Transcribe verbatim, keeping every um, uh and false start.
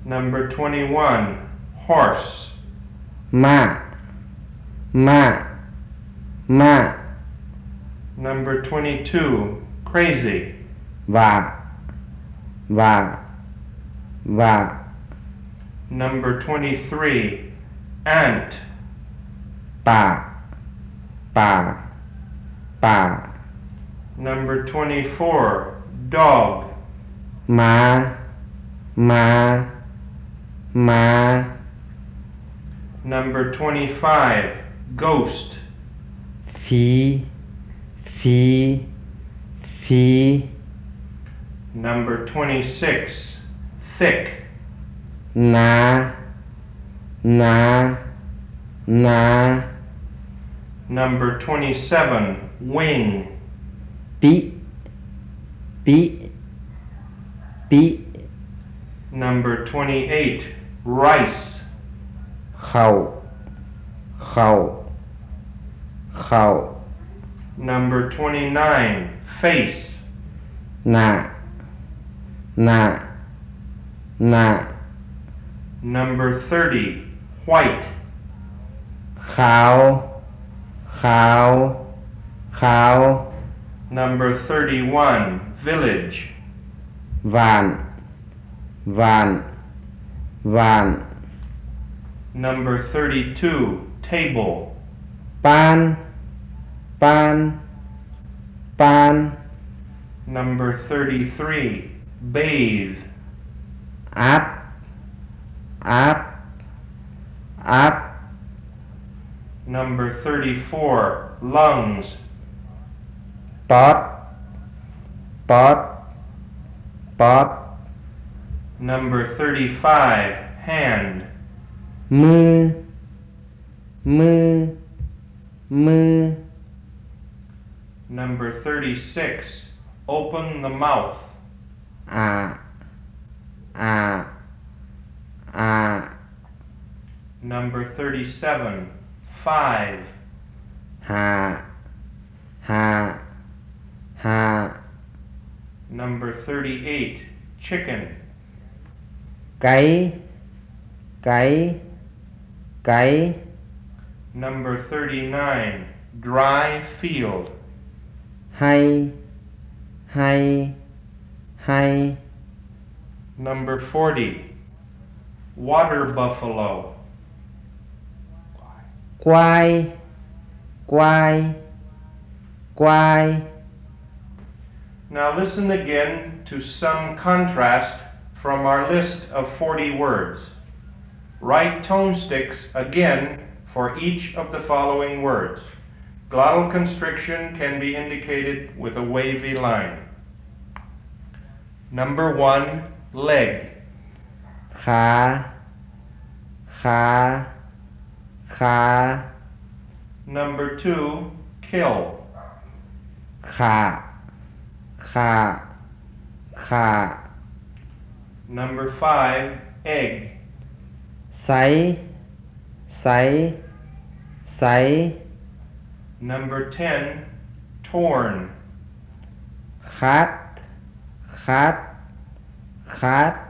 Number twenty-one, horse. ม้าม้าม้า Number twenty-two, crazy. ว่าว่าว่า Number twenty-three, ant. ป่าป่าป่า Number twenty-four, dog. ม้าม้าม้า Number twenty-five, ghost. ฝีฝีฝี Number twenty-six, thick. หนาหนาหนา Number twenty-seven, wing. ปิปิปิ Number twenty-eight, rice. เข้าเข้าเข้า Number twenty-nine, face. หน้าหน้าหน้า Number thirty, white. ขาวขาวขาว Number thirty-one, village. หวานหวานหวาน Number thirty-two, table. ปานปานปาน Number thirty-three, bathe. อัพอัพอัพ Number thirty-four, lungs. ปอดปอดปอด Number thirty-five, hand. มือมือมือ Number thirty-six, open the mouth. อ่าอ่าอ่า Number thirty-seven, five. ห้าห้าห้า Number thirty-eight, chicken. ไก่ไก่ไก่ Number thirty-nine, dry field. ให้ให้ให้ Number forty, water buffalo. ควายควายควาย Now listen again to some contrast from our list of forty words. Write tone sticks again for each of the following words. Glottal constriction can be indicated with a wavy line. Number one, leg. ขาขาขา Number two, kill. ขาขาขา Number five, egg. ใสใสใส Number ten, torn. คัดคัดคัด